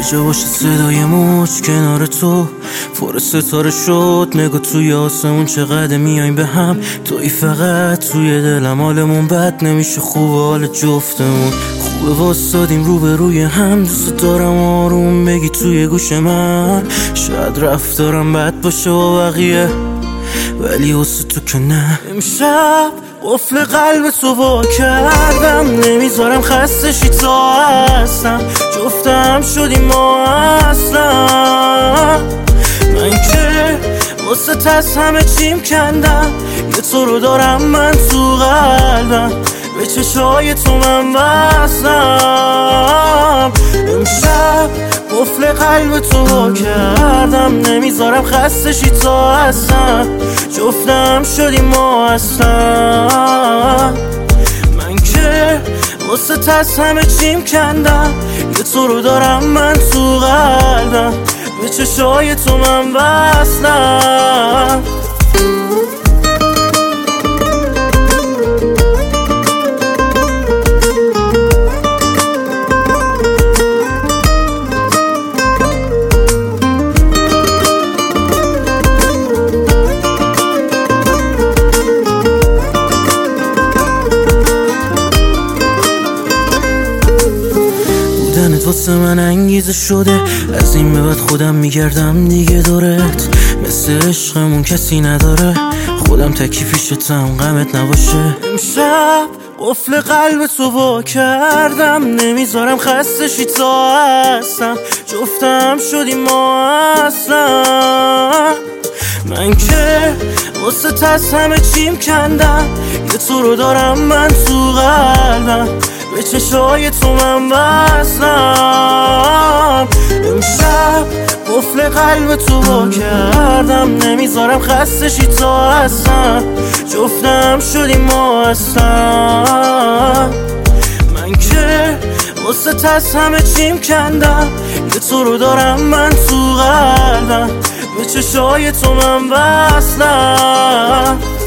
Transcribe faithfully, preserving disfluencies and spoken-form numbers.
جا باشه صدای موج کنار تو پر ستاره شد. نگاه توی آسمون چقدر میایم به هم، توی فقط توی دلم. حالمون بد نمیشه، خوب حال جفتمون خوبه، واسادیم رو به روی هم. دوست دارم آروم بگی توی گوش من، شاید رفتارم بد باشه و بقیه، ولی واسه تو که نه. امشب قفل قلب تو وا کردم، نمیذارم خسته شی تا هستم. جفتم شدیم ما اصلا، من که واسه تست همه چیم کندم. یه تو رو دارم من تو قلبم، به چشای تو من بستم. امشب قفل قلب تو وا کردم، نمیذارم خسته شی تا هستم. جفتم شدیم ما اصلا، من که واسه تست همه چیم کندم. یه تو رو دارم من تو قلبم، به چشای تو من بستم. بودنت واسه من انگیزه شده، از این به بعد خودم میگردم دیگه دورت. مثل عشقمون کسی نداره، خودم تکی پیشتم غمت نباشه. امشب قفل قلب تو وا کردم، نمیذارم خسته شی تا هستم. جفتم شدیم ما اصلا، من که واسه تست همه چیم کندم. یه تو رو دارم من تو قلبم، به چشای تو من بستم. امشب قفل قلب تو وا کردم، نمیذارم خسته شی تا هستم. جفتم شدیم ما اصلا، من که واسه تست همه چیم کندم. یه تو رو دارم من تو قلبم، به چشای تو من بستم.